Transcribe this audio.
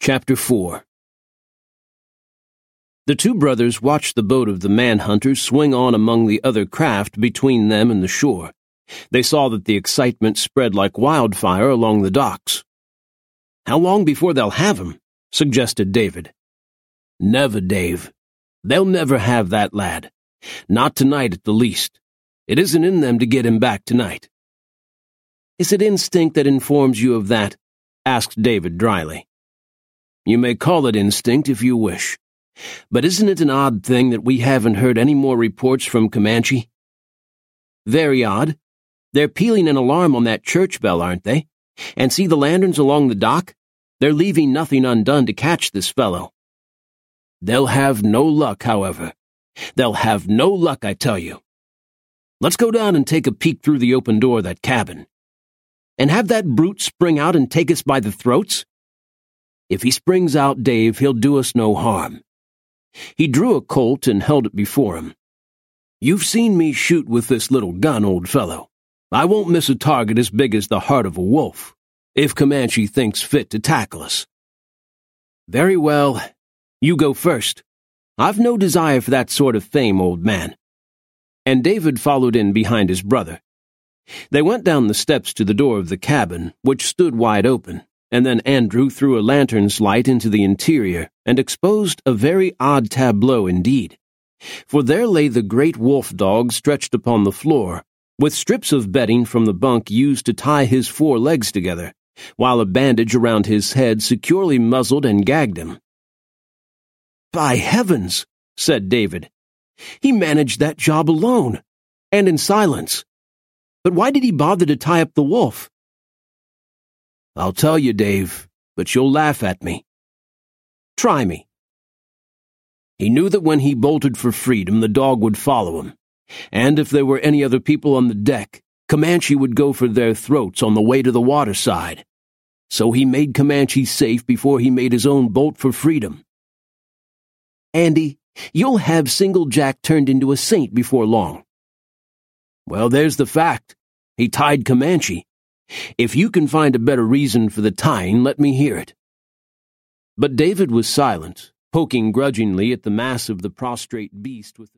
Chapter 4. The two brothers watched the boat of the manhunters swing on among the other craft between them and the shore. They saw that the excitement spread like wildfire along the docks. "How long before they'll have him?" suggested David. "Never, Dave. They'll never have that lad. Not tonight at the least. It isn't in them to get him back tonight." "Is it instinct that informs you of that?" asked David dryly. "You may call it instinct if you wish. But isn't it an odd thing that we haven't heard any more reports from Comanche?" "Very odd. They're pealing an alarm on that church bell, aren't they? And see the lanterns along the dock? They're leaving nothing undone to catch this fellow." "They'll have no luck, however. They'll have no luck, I tell you. Let's go down and take a peek through the open door of that cabin. And have that brute spring out and take us by the throats? If he springs out, Dave, he'll do us no harm." He drew a Colt and held it before him. "You've seen me shoot with this little gun, old fellow. I won't miss a target as big as the heart of a wolf, if Comanche thinks fit to tackle us." "Very well. You go first. I've no desire for that sort of fame, old man." And David followed in behind his brother. They went down the steps to the door of the cabin, which stood wide open, and then Andrew threw a lantern's light into the interior and exposed a very odd tableau indeed. For there lay the great wolf dog stretched upon the floor, with strips of bedding from the bunk used to tie his 4 legs together, while a bandage around his head securely muzzled and gagged him. "By heavens," said David. "He managed that job alone, and in silence. But why did he bother to tie up the wolf?" "I'll tell you, Dave, but you'll laugh at me." "Try me." "He knew that when he bolted for freedom, the dog would follow him, and if there were any other people on the deck, Comanche would go for their throats on the way to the waterside. So he made Comanche safe before he made his own bolt for freedom." "Andy, you'll have Single Jack turned into a saint before long." "Well, there's the fact. He tied Comanche. If you can find a better reason for the tying, let me hear it." But David was silent, poking grudgingly at the mass of the prostrate beast with